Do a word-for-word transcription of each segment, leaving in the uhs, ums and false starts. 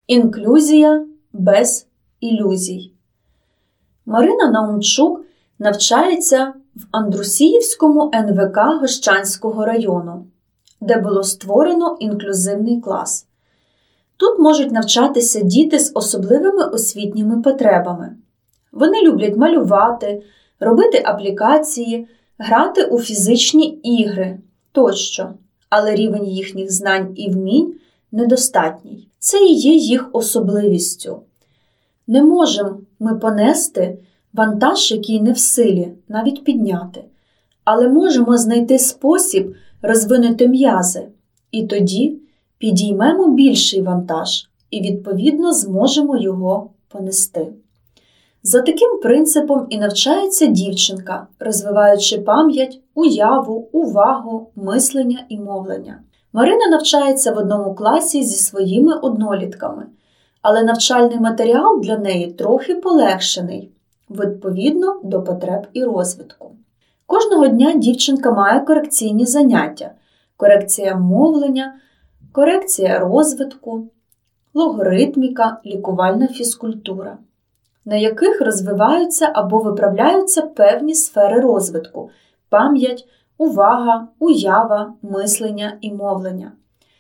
Інклюзія без ілюзій. Марина Наумчук навчається в Андрусіївському ен ве ка Гощанського району, де було створено інклюзивний клас. Тут можуть навчатися діти з особливими освітніми потребами. Вони люблять малювати, робити аплікації, грати у фізичні ігри тощо, але рівень їхніх знань і вмінь недостатній. Це і є їх особливістю. Не можемо ми понести вантаж, який не в силі, навіть підняти, але можемо знайти спосіб розвинути м'язи, і тоді підіймемо більший вантаж і, відповідно, зможемо його понести. За таким принципом і навчається дівчинка, розвиваючи пам'ять, уяву, увагу, мислення і мовлення. Марина навчається в одному класі зі своїми однолітками, але навчальний матеріал для неї трохи полегшений, відповідно до потреб і розвитку. Кожного дня дівчинка має корекційні заняття – корекція мовлення, корекція розвитку, логоритміка, лікувальна фізкультура, на яких розвиваються або виправляються певні сфери розвитку – пам'ять, увага, уява, мислення і мовлення.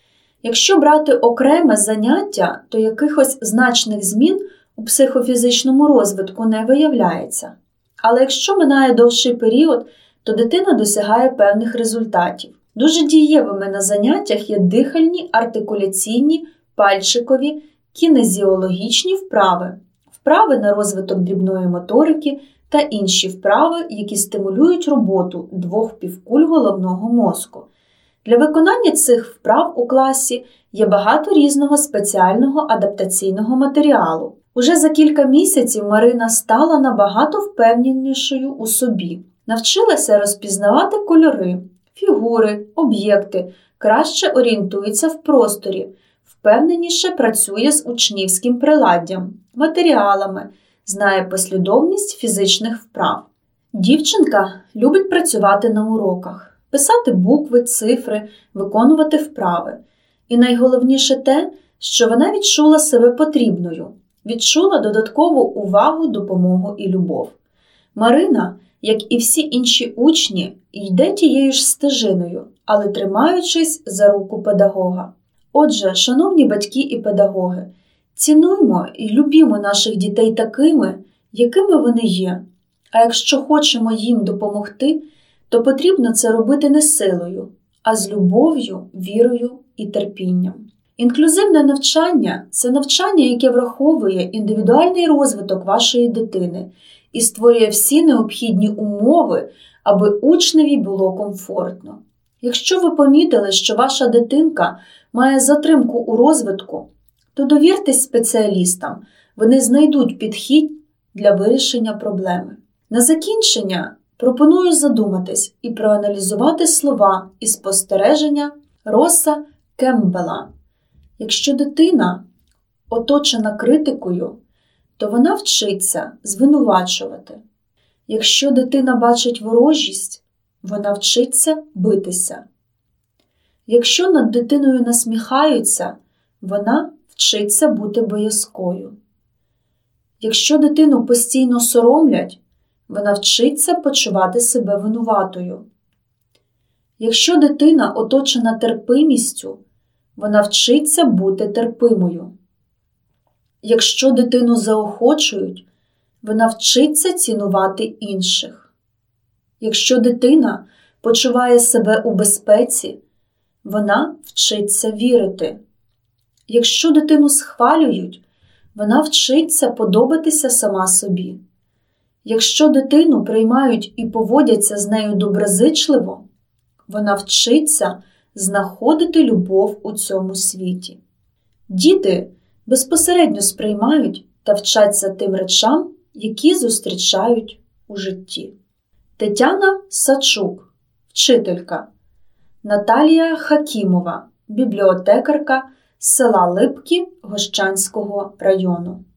Якщо брати окреме заняття, то якихось значних змін у психофізичному розвитку не виявляється. Але якщо минає довший період, то дитина досягає певних результатів. Дуже дієвими на заняттях є дихальні, артикуляційні, пальчикові, кінезіологічні вправи, вправи на розвиток дрібної моторики та інші вправи, які стимулюють роботу двох півкуль головного мозку. Для виконання цих вправ у класі є багато різного спеціального адаптаційного матеріалу. Уже за кілька місяців Марина стала набагато впевненішою у собі. Навчилася розпізнавати кольори, фігури, об'єкти, краще орієнтується в просторі, впевненіше працює з учнівським приладдям, матеріалами, знає послідовність фізичних вправ. Дівчинка любить працювати на уроках, писати букви, цифри, виконувати вправи. І найголовніше те, що вона відчула себе потрібною, відчула додаткову увагу, допомогу і любов. Марина, як і всі інші учні, йде тією ж стежиною, але тримаючись за руку педагога. Отже, шановні батьки і педагоги, цінуймо і любімо наших дітей такими, якими вони є. А якщо хочемо їм допомогти, то потрібно це робити не силою, а з любов'ю, вірою і терпінням. Інклюзивне навчання – це навчання, яке враховує індивідуальний розвиток вашої дитини і створює всі необхідні умови, аби учневі було комфортно. Якщо ви помітили, що ваша дитинка має затримку у розвитку, то довіртесь спеціалістам, вони знайдуть підхід для вирішення проблеми. На закінчення пропоную задуматись і проаналізувати слова і спостереження Роса Кемпбелла. Якщо дитина оточена критикою, то вона вчиться звинувачувати. Якщо дитина бачить ворожість, вона вчиться битися. Якщо над дитиною насміхаються, вона вчиться бути боязкою. Якщо дитину постійно соромлять, вона вчиться почувати себе винуватою. Якщо дитина оточена терпимістю, вона вчиться бути терпимою. Якщо дитину заохочують, вона вчиться цінувати інших. Якщо дитина почуває себе у безпеці, вона вчиться вірити. Якщо дитину схвалюють, вона вчиться подобатися сама собі. Якщо дитину приймають і поводяться з нею доброзичливо, вона вчиться знаходити любов у цьому світі. Діти безпосередньо сприймають та вчаться тим речам, які зустрічають у житті. Тетяна Сачук, вчителька. Наталія Хакімова, бібліотекарка з села Липки Гощанського району.